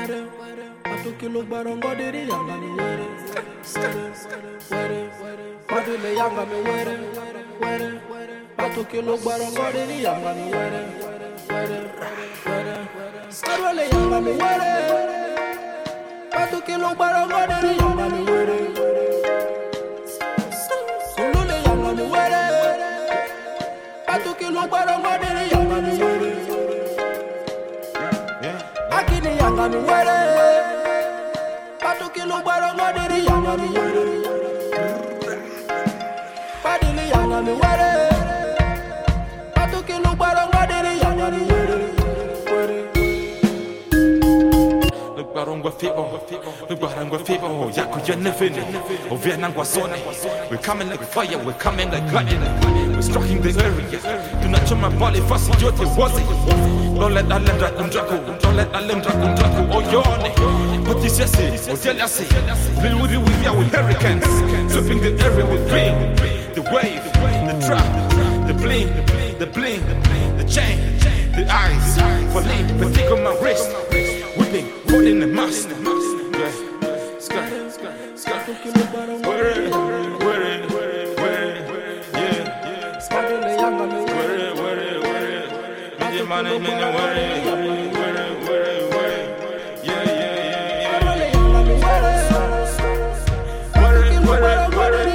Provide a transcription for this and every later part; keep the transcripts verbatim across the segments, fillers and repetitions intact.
were, atukilo barongo diri yanga mi were, were, were, padule yanga mi were, were, atukilo barongo diri yanga mi were, were, were, padule yanga mi were, atukilo barongo diri yanga mi were, sulule yanga mi were, atukilo barongo diri yanga mi were. Akini yanga mi were, patukilo barongo diri yanga mi were, padili yanga mi were, patukilo barongo diri yanga mi were, were. Look barongo fibo, look barongo fibo, yaku yenefini, ovianangwa zone. We're coming like fire, we're coming like lightning. We're striking the area. Do not show my body fast, you're the was it. Don't let Alem Dragon Draco, don't let Alem Dragon Draco, oh yone. What is yes, or jealousy? Real with you, we are with hurricanes. Sweeping the area with rain, the wave, the trap, the bling, the bling, the chain, the eyes, falling, but take on my wrist, whipping, holding the mask. Yeah, sky, sky, sky. Where it, where it, where it, yeah, yeah, sky. Where it, where it, where it, my name in the way, where it, where it, where it, yeah, yeah, yeah, yeah. Where it, where it, where it.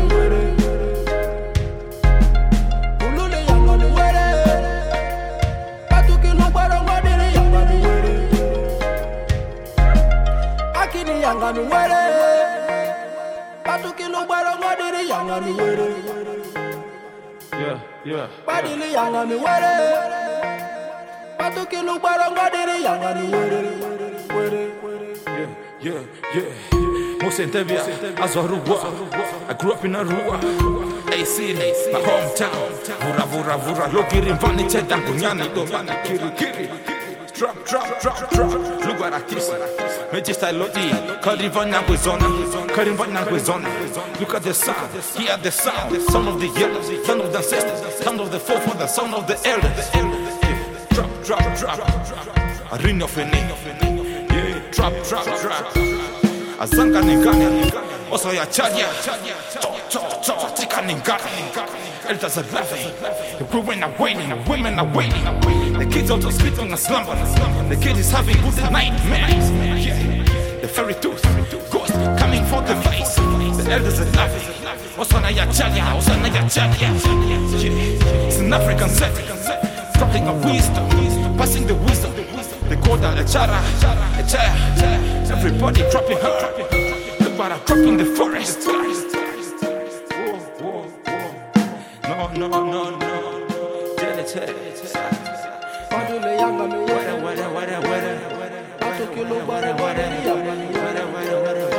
Yanga mi were, patukilo barongo diri yanga mi were, yeah, yeah. padili yanga mi were, patukilo barongo diri yanga mi were, were, yeah, yeah, yeah. Mosentevia, Azorua. I grew up in Arua, A C, my hometown. Vura, vura, vura, lokirin vani chetan kunyani do vani kiri kiri. Drop, drop, drop, drop. Look what I kiss. Majesta Lodi, Karivana Guizona, Karivana Guizona. Look at the sound, hear the sound, sound of the elders, sound of the ancestors, sound of the forefathers, sound of the elders. Drop, drop, drop. A ring of a name. Yeah, drop, drop, drop. Azanga Ningani, also ya Chadia, Chop, chop, chop, Tika Ningani. Elders are laughing, the women are waiting, the women are waiting. The kids also sleeping and slumber. The kid is having good nightmares. Yeah. The fairy tooth, ghost coming for the face. The elders are laughing. Osanaya Chalia, Osanaya Chalia. Yeah. It's an African set, dropping of wisdom, passing the wisdom. They call that a chara, a chara. Everybody dropping her. Look what I'm dropping the forest. No, no, no, no. padule yanga mi were, Wada, wada, wada, wada. patukilo barongo diri yanga mi were, Wada, wada, wada.